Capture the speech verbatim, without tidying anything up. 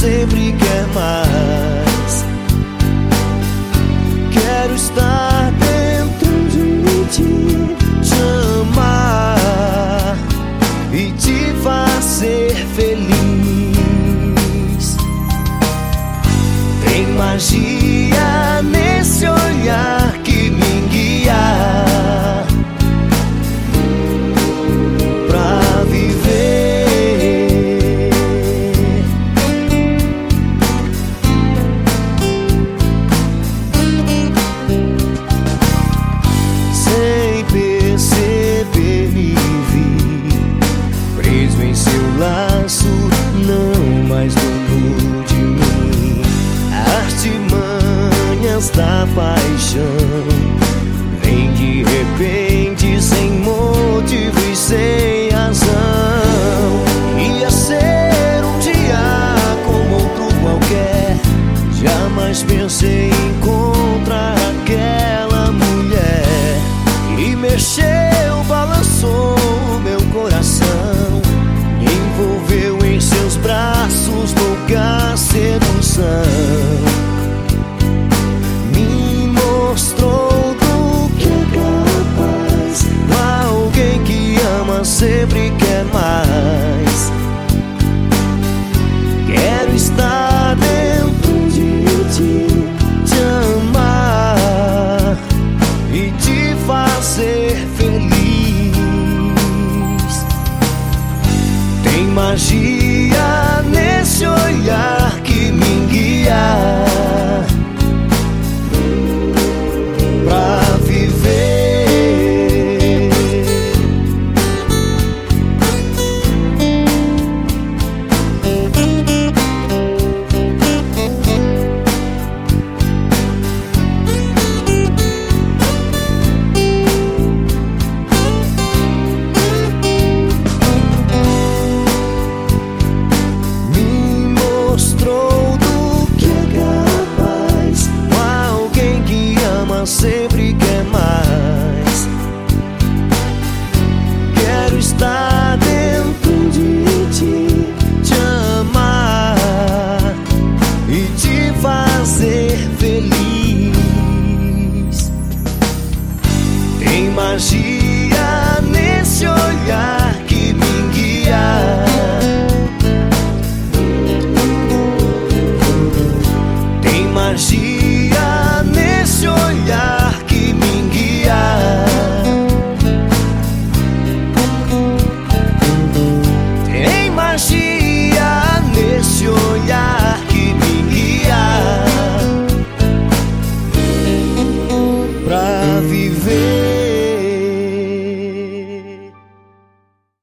sempre quer mais. Quero estar dentro de mim, te amar e te fazer feliz. Tem magia nesse olhar que me guia pra viver. Sem perceber me vi preso em seu laço, não mais dono de mim. Artimanhas da paixão vem de repente, sem motivo e sem razão. Ia ser um dia como outro qualquer, jamais pensei em encontrar aquela mulher que mexeu, balançou o meu coração, me envolveu em seus braços, louca sedução.